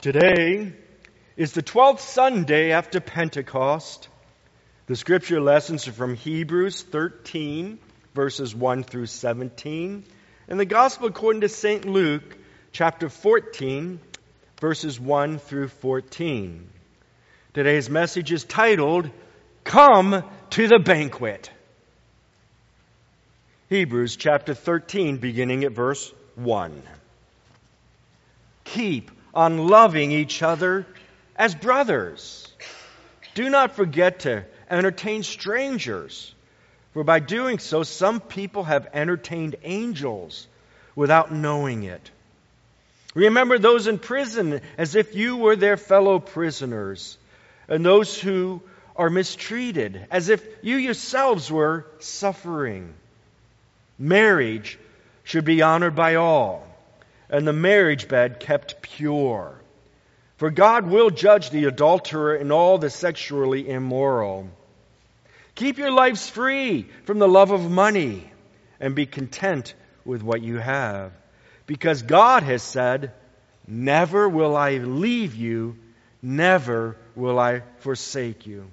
Today is the 12th Sunday after Pentecost. The scripture lessons are from Hebrews 13, verses 1 through 17, and the Gospel according to St. Luke, chapter 14, verses 1 through 14. Today's message is titled, Come to the Banquet. Hebrews chapter 13, beginning at verse 1. Keep on loving each other as brothers. Do not forget to entertain strangers, for by doing so some people have entertained angels without knowing it. Remember those in prison as if you were their fellow prisoners, and those who are mistreated as if you yourselves were suffering. Marriage should be honored by all, and the marriage bed kept pure. For God will judge the adulterer and all the sexually immoral. Keep your lives free from the love of money, and be content with what you have. Because God has said, Never will I leave you, never will I forsake you.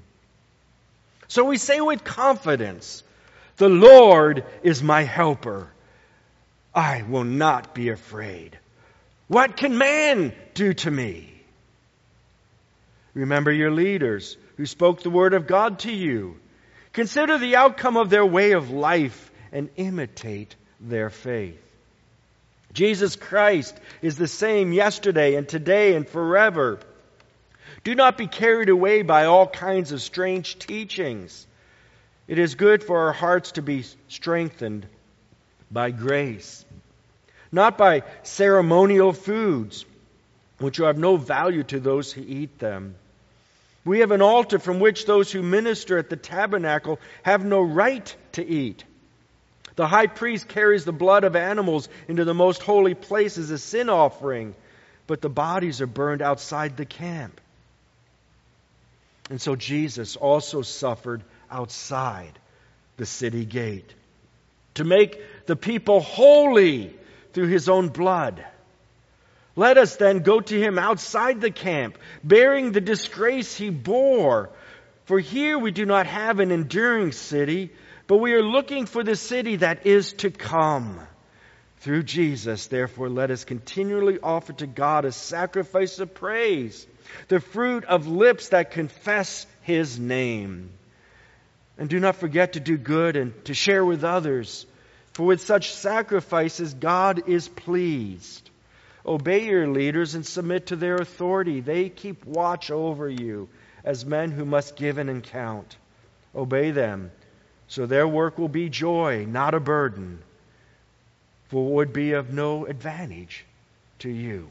So we say with confidence, The Lord is my helper. I will not be afraid. What can man do to me? Remember your leaders who spoke the word of God to you. Consider the outcome of their way of life and imitate their faith. Jesus Christ is the same yesterday and today and forever. Do not be carried away by all kinds of strange teachings. It is good for our hearts to be strengthened by grace, not by ceremonial foods, which are of no value to those who eat them. We have an altar from which those who minister at the tabernacle have no right to eat. The high priest carries the blood of animals into the most holy place as a sin offering, but the bodies are burned outside the camp. And so Jesus also suffered outside the city gate to make the people holy through His own blood. Let us then go to Him outside the camp, bearing the disgrace He bore. For here we do not have an enduring city, but we are looking for the city that is to come. Through Jesus, therefore, let us continually offer to God a sacrifice of praise, the fruit of lips that confess His name. And do not forget to do good and to share with others, for with such sacrifices God is pleased. Obey your leaders and submit to their authority. They keep watch over you as men who must give an account. Obey them, so their work will be joy, not a burden, for it would be of no advantage to you.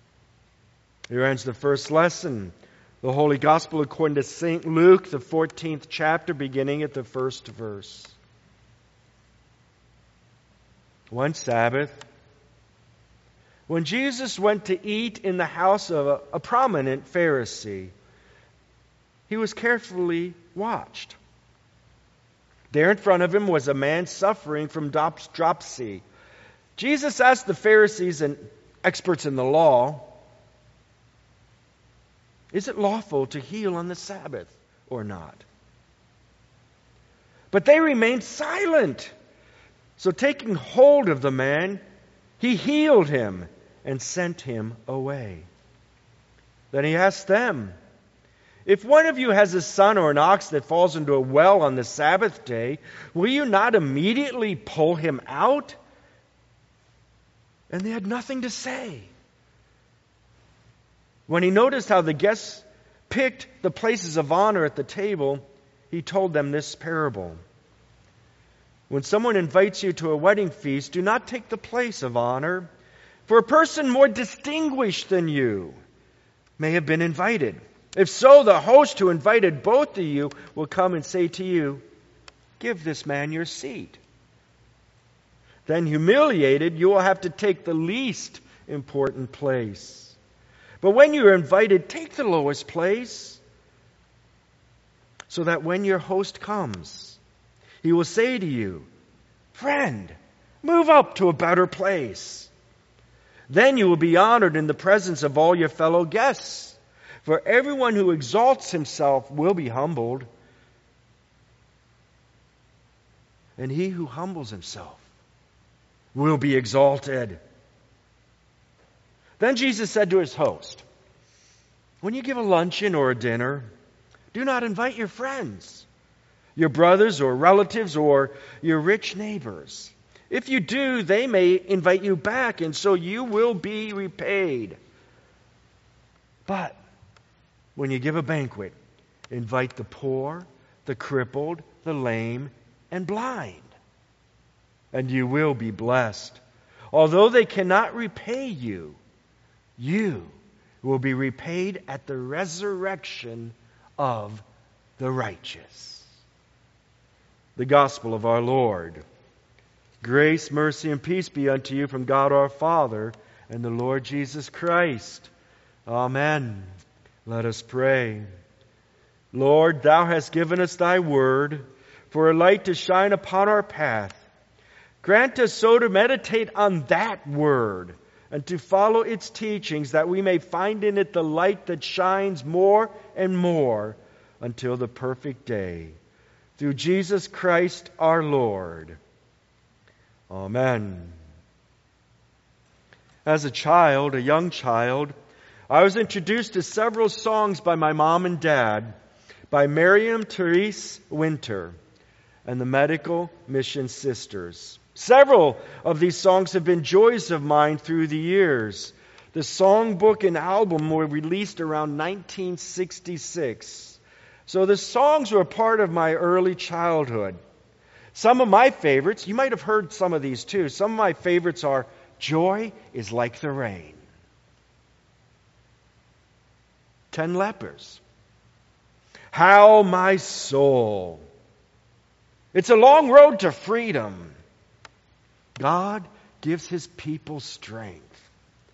Here ends the first lesson. The Holy Gospel according to St. Luke, the 14th chapter, beginning at the first verse. One Sabbath, when Jesus went to eat in the house of a prominent Pharisee, He was carefully watched. There in front of Him was a man suffering from dropsy. Jesus asked the Pharisees and experts in the law, Is it lawful to heal on the Sabbath or not? But they remained silent. So taking hold of the man, He healed him and sent him away. Then He asked them, If one of you has a son or an ox that falls into a well on the Sabbath day, will you not immediately pull him out? And they had nothing to say. When He noticed how the guests picked the places of honor at the table, He told them this parable. When someone invites you to a wedding feast, do not take the place of honor, for a person more distinguished than you may have been invited. If so, the host who invited both of you will come and say to you, Give this man your seat. Then humiliated, you will have to take the least important place. But when you are invited, take the lowest place, so that when your host comes, he will say to you, Friend, move up to a better place. Then you will be honored in the presence of all your fellow guests. For everyone who exalts himself will be humbled, and he who humbles himself will be exalted." Then Jesus said to his host, "When you give a luncheon or a dinner, do not invite your friends, your brothers or relatives, or your rich neighbors. If you do, they may invite you back, and so you will be repaid. But when you give a banquet, invite the poor, the crippled, the lame, and blind, and you will be blessed. Although they cannot repay you, you will be repaid at the resurrection of the righteous." The Gospel of our Lord. Grace, mercy, and peace be unto you from God our Father and the Lord Jesus Christ. Amen. Let us pray. Lord, Thou hast given us Thy word for a light to shine upon our path. Grant us so to meditate on that word and to follow its teachings, that we may find in it the light that shines more and more until the perfect day. Through Jesus Christ our Lord. Amen. As a child, a young child, I was introduced to several songs by my mom and dad, by Miriam Therese Winter and the Medical Mission Sisters. Several of these songs have been joys of mine through the years. The songbook and album were released around 1966. So the songs were a part of my early childhood. Some of my favorites, you might have heard some of these too. Some of my favorites are "Joy is Like the Rain," 10 Lepers, "How My Soul," "It's a Long Road to Freedom," "God Gives His People Strength,"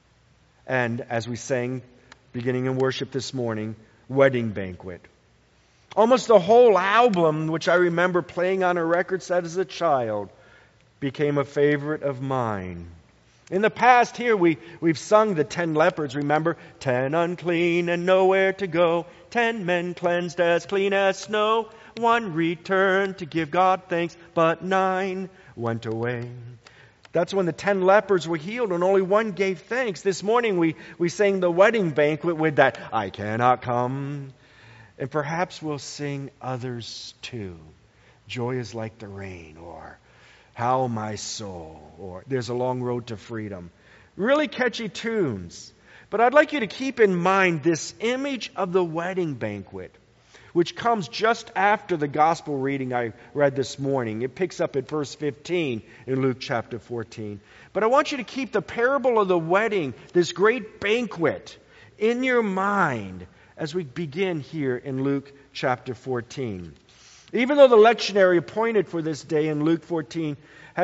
and as we sang beginning in worship this morning, "Wedding Banquet." Almost the whole album, which I remember playing on a record set as a child, became a favorite of mine. In the past here, we've sung the 10 lepers, remember? 10 unclean and nowhere to go. 10 men cleansed as clean as snow. 1 returned to give God thanks, but 9 went away. That's when the 10 lepers were healed and only 1 gave thanks. This morning we sang the wedding banquet with that "I cannot come." And perhaps we'll sing others too. "Joy is Like the Rain," or "How My Soul," or "There's a Long Road to Freedom." Really catchy tunes. But I'd like you to keep in mind this image of the wedding banquet, which comes just after the gospel reading I read this morning. It picks up at verse 15 in Luke chapter 14. But I want you to keep the parable of the wedding, this great banquet, in your mind as we begin here in Luke chapter 14. Even though the lectionary appointed for this day in Luke 14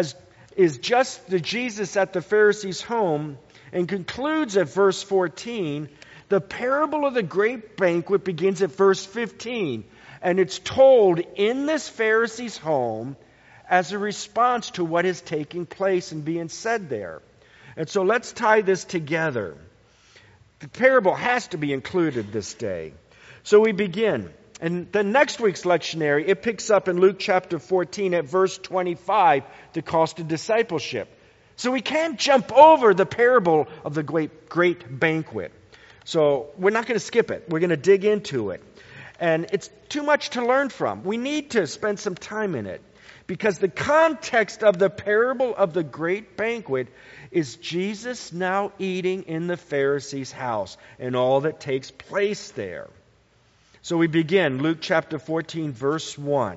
is just the Jesus at the Pharisees' home and concludes at verse 14, the parable of the great banquet begins at verse 15. And it's told in this Pharisee's home as a response to what is taking place and being said there. And so let's tie this together. The parable has to be included this day. So we begin. And then next week's lectionary, it picks up in Luke chapter 14 at verse 25, the cost of discipleship. So we can't jump over the parable of the great banquet. So we're not going to skip it. We're going to dig into it. And it's too much to learn from. We need to spend some time in it. Because the context of the parable of the great banquet is Jesus now eating in the Pharisees' house and all that takes place there. So we begin Luke chapter 14, verse 1.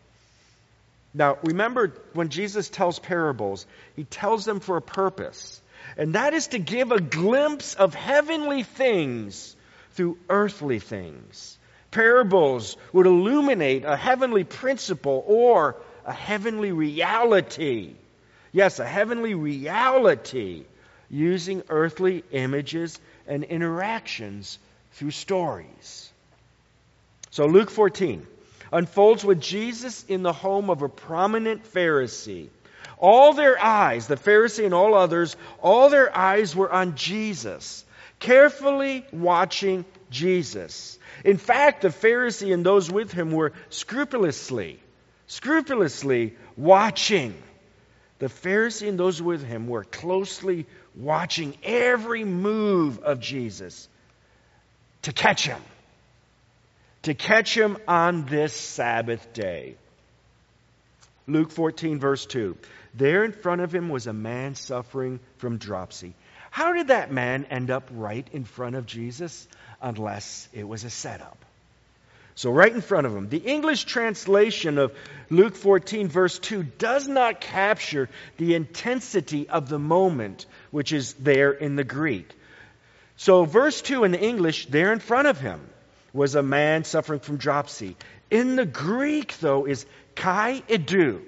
Now, remember, when Jesus tells parables, He tells them for a purpose. And that is to give a glimpse of heavenly things through earthly things. Parables would illuminate a heavenly principle or a heavenly reality. Yes, a heavenly reality using earthly images and interactions through stories. So Luke 14 unfolds with Jesus in the home of a prominent Pharisee. All their eyes, the Pharisee and all others, all their eyes were on Jesus, carefully watching Jesus. In fact, the Pharisee and those with him were scrupulously watching. The Pharisee and those with him were closely watching every move of Jesus to catch him on this Sabbath day. Luke 14, verse 2. There in front of him was a man suffering from dropsy. How did that man end up right in front of Jesus? Unless it was a setup. So right in front of him. The English translation of Luke 14, verse 2 does not capture the intensity of the moment, which is there in the Greek. So verse 2 in the English, there in front of him was a man suffering from dropsy. In the Greek, though, is kai idou,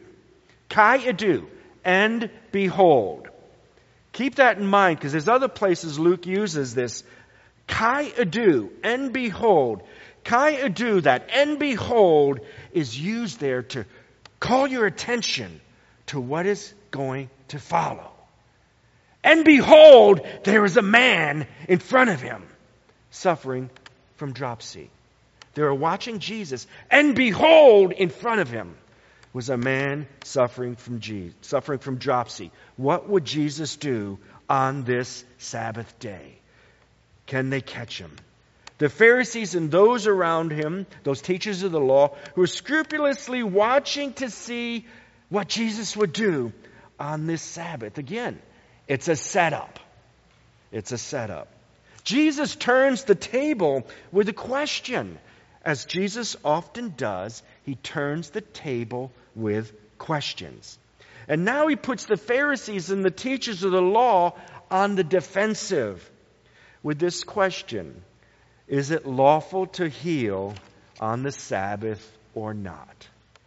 and behold. Keep that in mind, because there's other places Luke uses this. Kai idou, and behold. Kai idou, that and behold, is used there to call your attention to what is going to follow. And behold, there is a man in front of him suffering from dropsy. They were watching Jesus, and behold, in front of him was a man suffering from dropsy. What would Jesus do on this Sabbath day? Can they catch him? The Pharisees and those around him, those teachers of the law, who were scrupulously watching to see what Jesus would do on this Sabbath. Again, it's a setup. It's a setup. Jesus turns the table with a question. As Jesus often does, he turns the table with questions. And now he puts the Pharisees and the teachers of the law on the defensive with this question: is it lawful to heal on the Sabbath or not?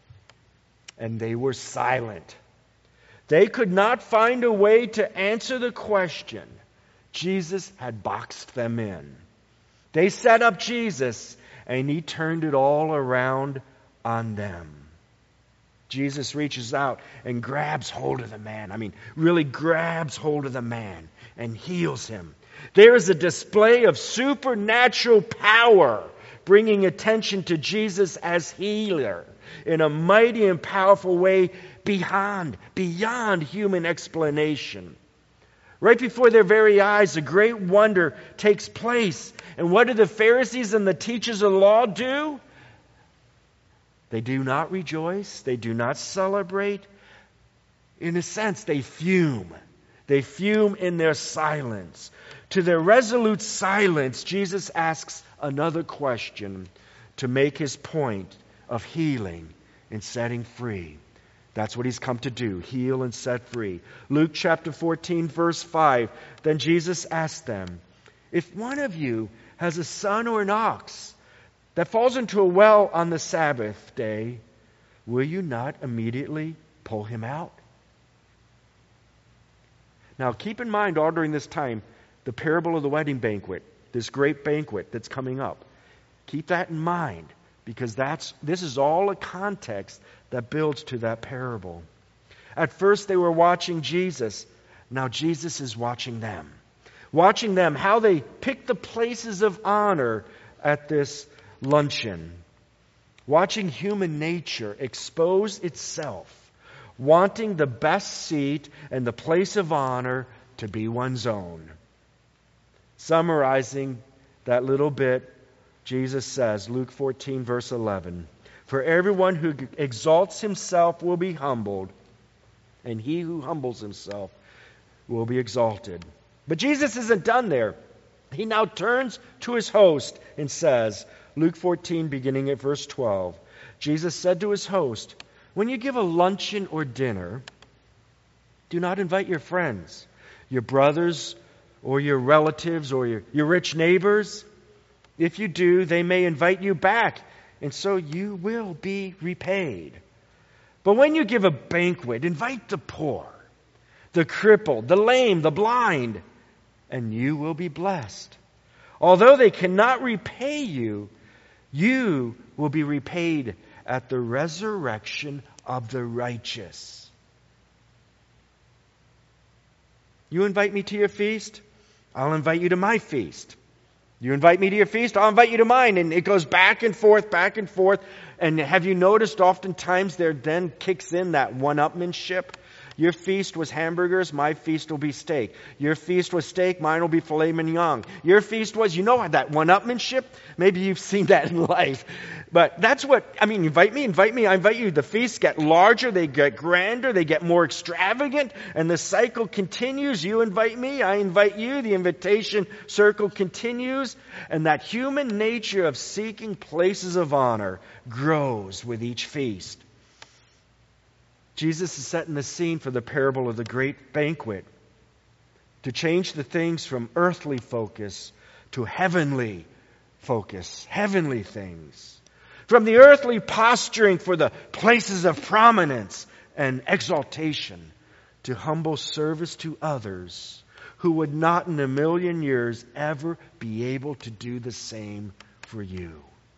And they were silent. They could not find a way to answer the question. Jesus had boxed them in. They set up Jesus, and he turned it all around on them. Jesus reaches out and grabs hold of the man. Really grabs hold of the man and heals him. There is a display of supernatural power, bringing attention to Jesus as healer in a mighty and powerful way beyond human explanation. Right before their very eyes, a great wonder takes place. And what do the Pharisees and the teachers of the law do? They do not rejoice. They do not celebrate. In a sense, they fume. They fume in their silence. To their resolute silence, Jesus asks another question to make his point of healing and setting free. That's what he's come to do, heal and set free. Luke chapter 14, verse 5. Then Jesus asked them, if one of you has a son or an ox that falls into a well on the Sabbath day, will you not immediately pull him out? Now keep in mind, all during this time, the parable of the wedding banquet, this great banquet that's coming up. Keep that in mind, because this is all a context that builds to that parable. At first they were watching Jesus. Now Jesus is watching them. Watching them, how they pick the places of honor at this luncheon. Watching human nature expose itself, wanting the best seat and the place of honor to be one's own. Summarizing that little bit, Jesus says, Luke 14, verse 11, for everyone who exalts himself will be humbled, and he who humbles himself will be exalted. But Jesus isn't done there. He now turns to his host and says, Luke 14, beginning at verse 12, Jesus said to his host, when you give a luncheon or dinner, do not invite your friends, your brothers, or your relatives, or your rich neighbors. If you do, they may invite you back, and so you will be repaid. But when you give a banquet, invite the poor, the crippled, the lame, the blind, and you will be blessed. Although they cannot repay you, you will be repaid at the resurrection of the righteous. You invite me to your feast, I'll invite you to my feast. You invite me to your feast, I'll invite you to mine. And it goes back and forth, back and forth. And have you noticed oftentimes there then kicks in that one-upmanship? Your feast was hamburgers, my feast will be steak. Your feast was steak, mine will be filet mignon. Your feast was, that one-upmanship? Maybe you've seen that in life. But that's invite me, I invite you. The feasts get larger, they get grander, they get more extravagant, and the cycle continues. You invite me, I invite you. The invitation circle continues, and that human nature of seeking places of honor grows with each feast. Jesus is setting the scene for the parable of the great banquet to change the things from earthly focus to heavenly focus, heavenly things. From the earthly posturing for the places of prominence and exaltation to humble service to others who would not in a million years ever be able to do the same for you.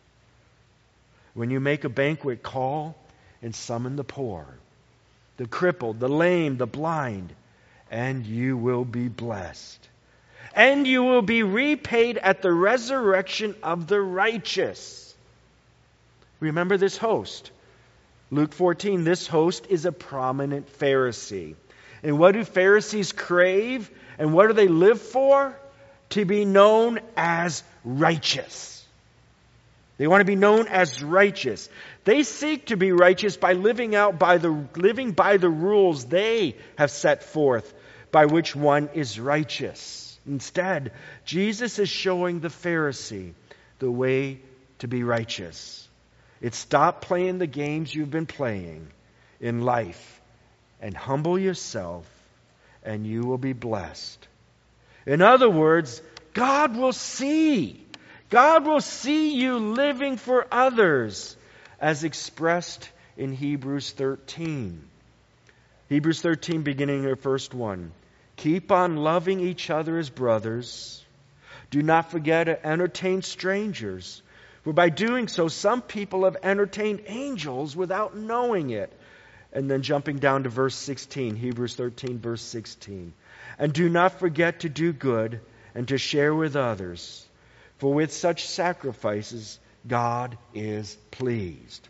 When you make a banquet call and summon the poor, the crippled, the lame, the blind, and you will be blessed. And you will be repaid at the resurrection of the righteous. Remember this host. Luke 14, this host is a prominent Pharisee. And what do Pharisees crave? And what do they live for? To be known as righteous. They want to be known as righteous. They seek to be righteous by living by the rules they have set forth, by which one is righteous. Instead, Jesus is showing the Pharisee the way to be righteous. It's stop playing the games you've been playing in life and humble yourself, and you will be blessed. In other words, God will see. God will see you living for others, as expressed in Hebrews 13. Hebrews 13, beginning of verse 1. Keep on loving each other as brothers. Do not forget to entertain strangers, for by doing so, some people have entertained angels without knowing it. And then jumping down to verse 16, Hebrews 13, verse 16. And do not forget to do good and to share with others, for with such sacrifices God is pleased.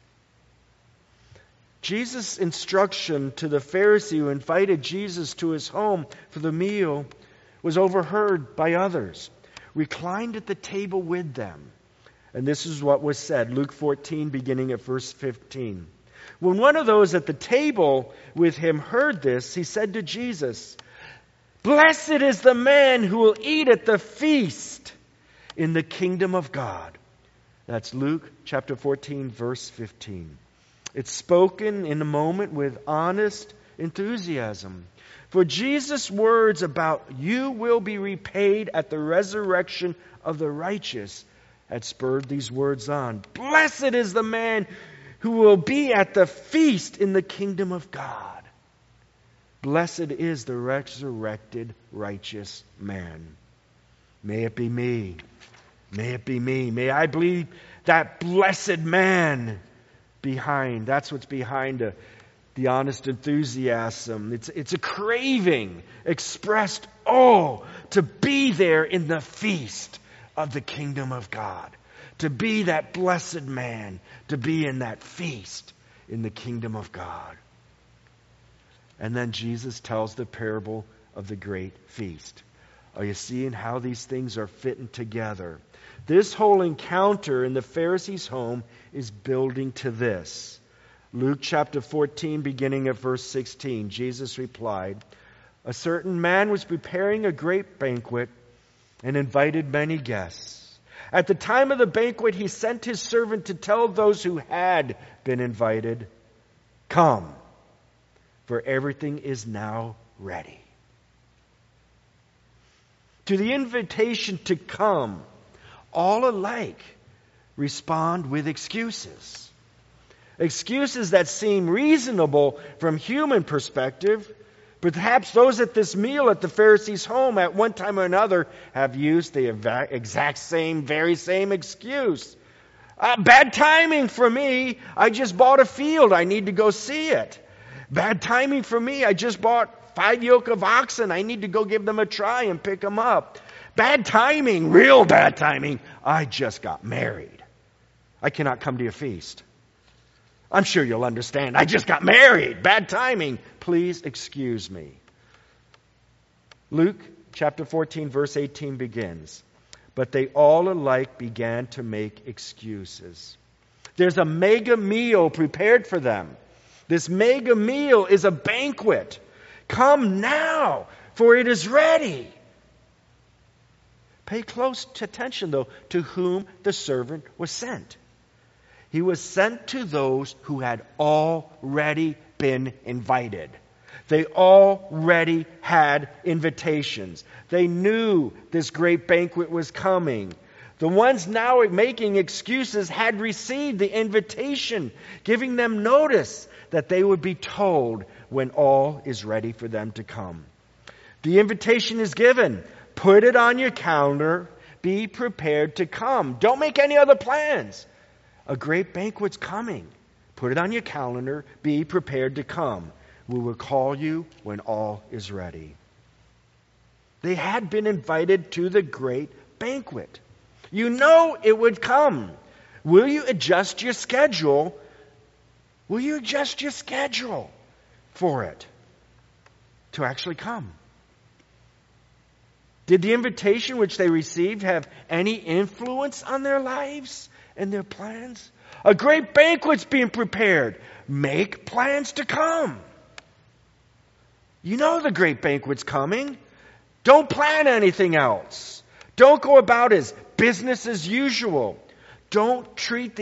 Jesus' instruction to the Pharisee who invited Jesus to his home for the meal was overheard by others, reclined at the table with them. And this is what was said, Luke 14, beginning at verse 15. When one of those at the table with him heard this, he said to Jesus, "Blessed is the man who will eat at the feast in the kingdom of God." That's Luke chapter 14, verse 15. It's spoken in a moment with honest enthusiasm. For Jesus' words about you will be repaid at the resurrection of the righteous had spurred these words on. Blessed is the man who will be at the feast in the kingdom of God. Blessed is the resurrected righteous man. May it be me. May it be me. May I be that blessed man behind. That's what's behind the honest enthusiasm. It's a craving expressed, to be there in the feast of the kingdom of God. To be that blessed man. To be in that feast in the kingdom of God. And then Jesus tells the parable of the great feast. Are you seeing how these things are fitting together? This whole encounter in the Pharisee's home is building to this. Luke chapter 14, beginning at verse 16, Jesus replied, "A certain man was preparing a great banquet and invited many guests. At the time of the banquet, he sent his servant to tell those who had been invited, 'Come, for everything is now ready.'" To the invitation to come, all alike respond with excuses. Excuses that seem reasonable from human perspective. Perhaps those at this meal at the Pharisee's home at one time or another have used the very same excuse. Bad timing for me. I just bought a field. I need to go see it. Bad timing for me. I just bought got 5 yoke of oxen. I need to go give them a try and pick them up. Bad timing, real bad timing. I just got married. I cannot come to your feast. I'm sure you'll understand. I just got married. Bad timing. Please excuse me. Luke chapter 14, verse 18 begins. But they all alike began to make excuses. There's a mega meal prepared for them. This mega meal is a banquet. Come now, for it is ready. Pay close attention, though, to whom the servant was sent. He was sent to those who had already been invited. They already had invitations. They knew this great banquet was coming. The ones now making excuses had received the invitation, giving them notice that they would be told when all is ready for them to come. The invitation is given. Put it on your calendar. Be prepared to come. Don't make any other plans. A great banquet's coming. Put it on your calendar. Be prepared to come. We will call you when all is ready. They had been invited to the great banquet. You know it would come. Will you adjust your schedule? Will you adjust your schedule for it to actually come? Did the invitation which they received have any influence on their lives and their plans? A great banquet's being prepared. Make plans to come. You know the great banquet's coming. Don't plan anything else. Don't go about as business as usual. Don't treat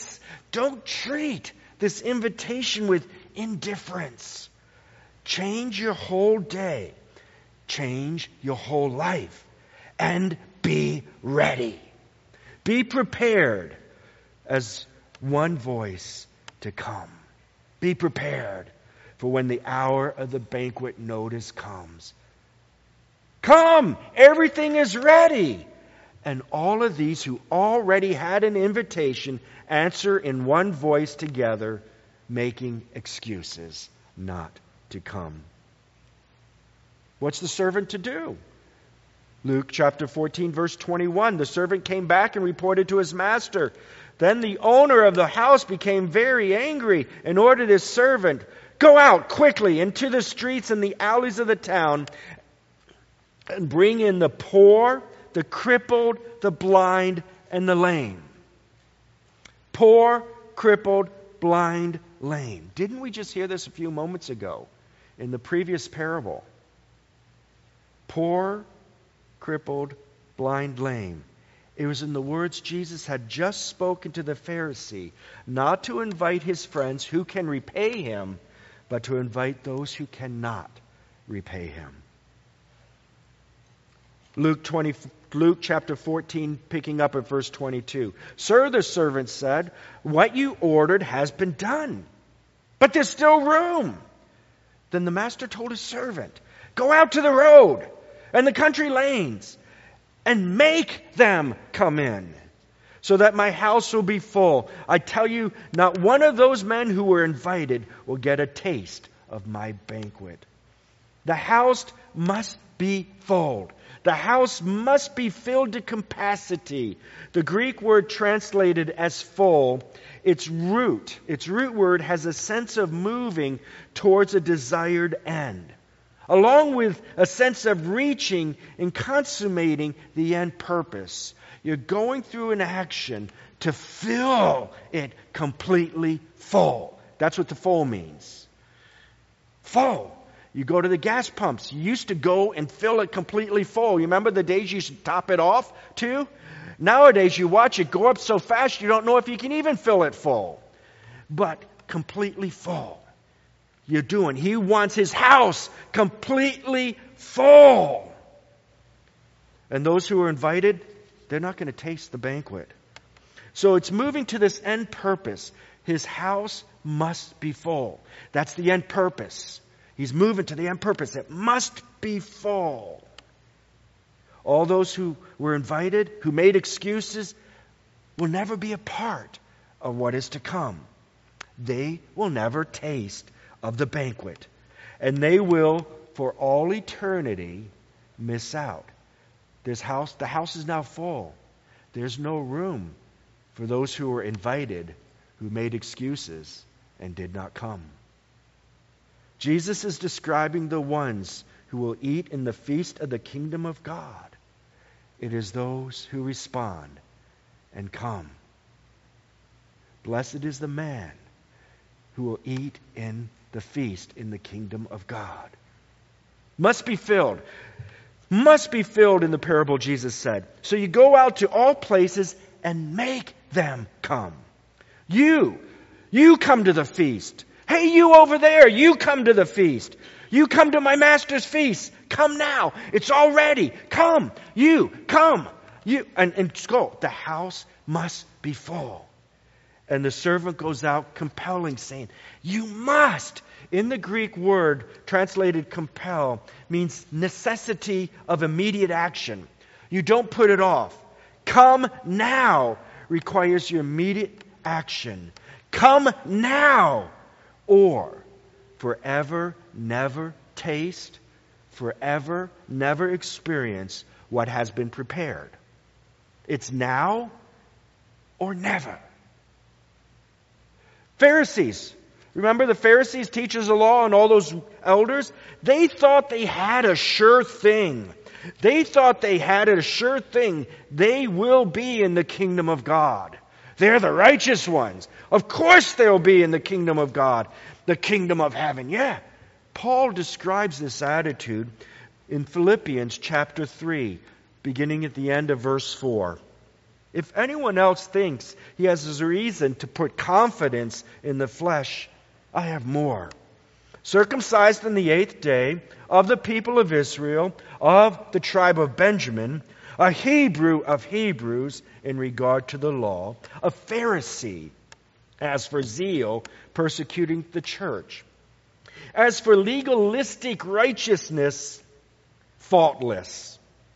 this invitation with indifference. Change your whole day. Change your whole life. And be ready. Be prepared as one voice to come. Be prepared for when the hour of the banquet notice comes. Come! Everything is ready! And all of these who already had an invitation answer in one voice together, making excuses not to come. What's the servant to do? Luke chapter 14, verse 21. The servant came back and reported to his master. Then the owner of the house became very angry and ordered his servant, "Go out quickly into the streets and the alleys of the town and bring in the poor, the crippled, the blind, and the lame." Poor, crippled, blind, lame. Didn't we just hear this a few moments ago in the previous parable? Poor, crippled, blind, lame. It was in the words Jesus had just spoken to the Pharisee, not to invite his friends who can repay him, but to invite those who cannot repay him. Luke chapter 14, picking up at verse 22. "Sir," the servant said, "what you ordered has been done, but there's still room." Then the master told his servant, "Go out to the road and the country lanes and make them come in, so that my house will be full. I tell you, not one of those men who were invited will get a taste of my banquet." The house must be full. The house must be filled to capacity. The Greek word translated as full, its root word has a sense of moving towards a desired end, along with a sense of reaching and consummating the end purpose. You're going through an action to fill it completely full. That's what the full means. Full. You go to the gas pumps. You used to go and fill it completely full. You remember the days you used to top it off too? Nowadays you watch it go up so fast you don't know if you can even fill it full. But completely full. You're doing. He wants his house completely full. And those who are invited, they're not going to taste the banquet. So it's moving to this end purpose. His house must be full. That's the end purpose. He's moving to the end purpose. It must be full. All those who were invited, who made excuses, will never be a part of what is to come. They will never taste of the banquet. And they will, for all eternity miss out. The house is now full. There's no room for those who were invited, who made excuses and did not come. Jesus is describing the ones who will eat in the feast of the kingdom of God. It is those who respond and come. Blessed is the man who will eat in the feast in the kingdom of God. Must be filled. Must be filled in the parable, Jesus said. So you go out to all places and make them come. You come to the feast. Hey, you over there, you come to the feast. You come to my master's feast. Come now. It's all ready. Come. You, come. You, and go. The house must be full. And the servant goes out compelling, saying, you must. In the Greek word translated compel means necessity of immediate action. You don't put it off. Come now requires your immediate action. Come now, or forever never taste, forever never experience what has been prepared. It's now or never. Pharisees. Remember the Pharisees, teachers of law, and all those elders? They thought they had a sure thing. They thought they had a sure thing. They will be in the kingdom of God. They're the righteous ones. Of course they'll be in the kingdom of God. The kingdom of heaven. Yeah. Paul describes this attitude in Philippians chapter 3, beginning at the end of verse 4. If anyone else thinks he has a reason to put confidence in the flesh, I have more. Circumcised on the 8th day, of the people of Israel, of the tribe of Benjamin, a Hebrew of Hebrews in regard to the law, a Pharisee, as for zeal, persecuting the church. As for legalistic righteousness, faultless.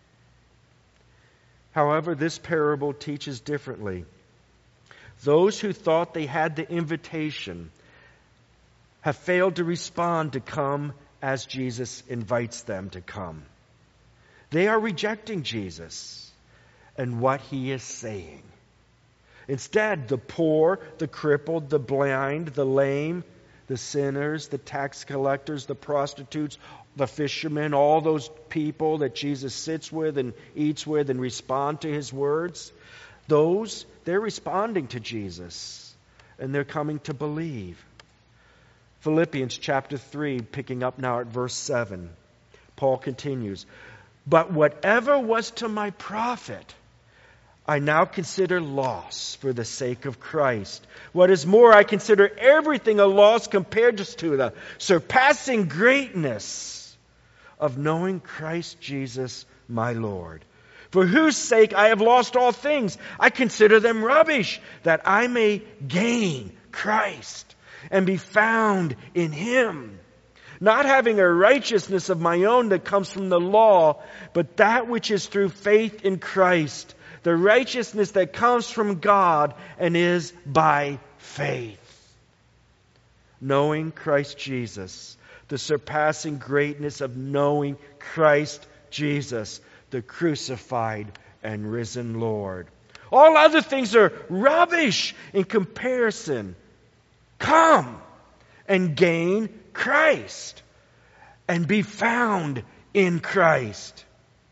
However, this parable teaches differently. Those who thought they had the invitation have failed to respond to come as Jesus invites them to come. They are rejecting Jesus and what he is saying. Instead, the poor, the crippled, the blind, the lame, the sinners, the tax collectors, the prostitutes, the fishermen, all those people that Jesus sits with and eats with and respond to his words, they're responding to Jesus and they're coming to believe. Philippians chapter 3, picking up now at verse 7, Paul continues, but whatever was to my profit, I now consider loss for the sake of Christ. What is more, I consider everything a loss compared to the surpassing greatness of knowing Christ Jesus my Lord, for whose sake I have lost all things. I consider them rubbish, that I may gain Christ and be found in him, not having a righteousness of my own that comes from the law, but that which is through faith in Christ, the righteousness that comes from God and is by faith. Knowing Christ Jesus, the surpassing greatness of knowing Christ Jesus, the crucified and risen Lord. All other things are rubbish in comparison. Come and gain Christ and be found in Christ.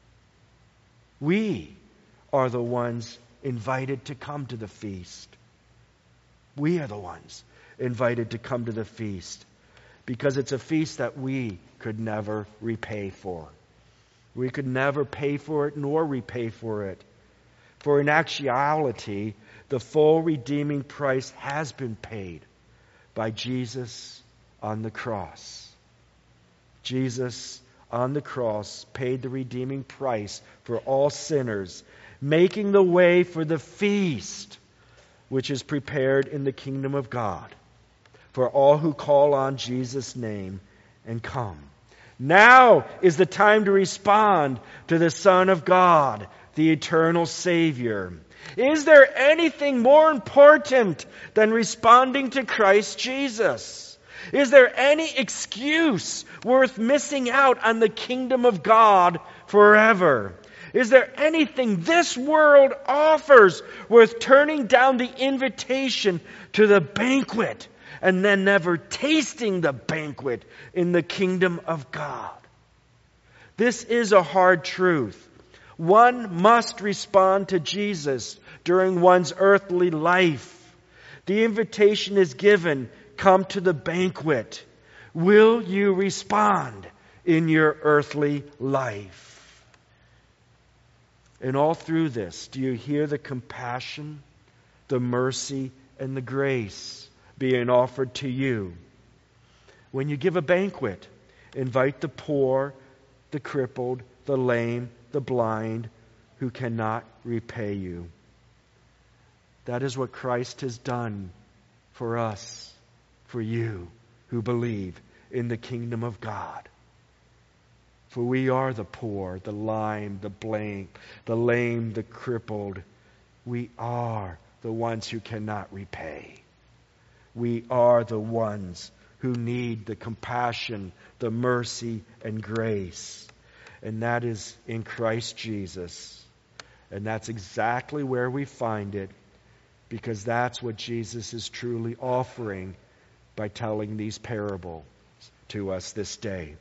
We are the ones invited to come to the feast. We are the ones invited to come to the feast because it's a feast that we could never repay for. We could never pay for it nor repay for it. For in actuality, the full redeeming price has been paid by Jesus on the cross. Jesus on the cross paid the redeeming price for all sinners, making the way for the feast which is prepared in the kingdom of God for all who call on Jesus' name and come. Now is the time to respond to the Son of God, the eternal Savior. Is there anything more important than responding to Christ Jesus? Is there any excuse worth missing out on the kingdom of God forever? Is there anything this world offers worth turning down the invitation to the banquet and then never tasting the banquet in the kingdom of God? This is a hard truth. One must respond to Jesus during one's earthly life. The invitation is given, come to the banquet. Will you respond in your earthly life? And all through this, do you hear the compassion, the mercy, and the grace being offered to you? When you give a banquet, invite the poor, the crippled, the lame, the blind, who cannot repay you. That is what Christ has done for us, for you who believe in the kingdom of God. For we are the poor, the lame, the lame, the crippled. We are the ones who cannot repay. We are the ones who need the compassion, the mercy, and grace. And that is in Christ Jesus. And that's exactly where we find it, because that's what Jesus is truly offering by telling these parables to us this day.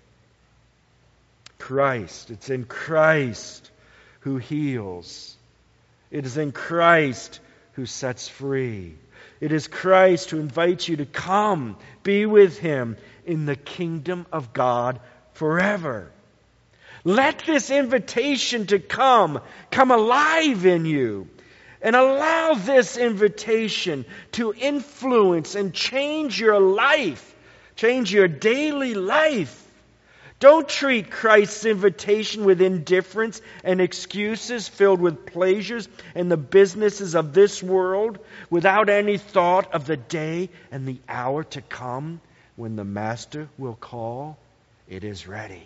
Christ. It's in Christ who heals. It is in Christ who sets free. It is Christ who invites you to come, be with Him in the kingdom of God forever. Let this invitation to come alive in you, and allow this invitation to influence and change your life, change your daily life. Don't treat Christ's invitation with indifference and excuses filled with pleasures and the businesses of this world, without any thought of the day and the hour to come when the Master will call. It is ready.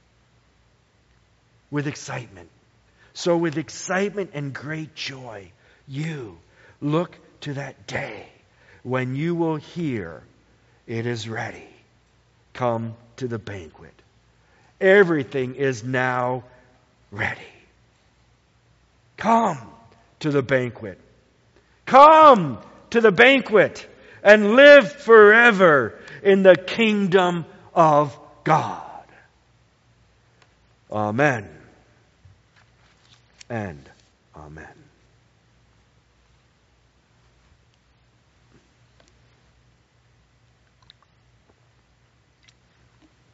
With excitement. So with excitement and great joy, you look to that day when you will hear, it is ready. Come to the banquet. Everything is now ready. Come to the banquet. Come to the banquet and live forever in the kingdom of God. Amen and amen.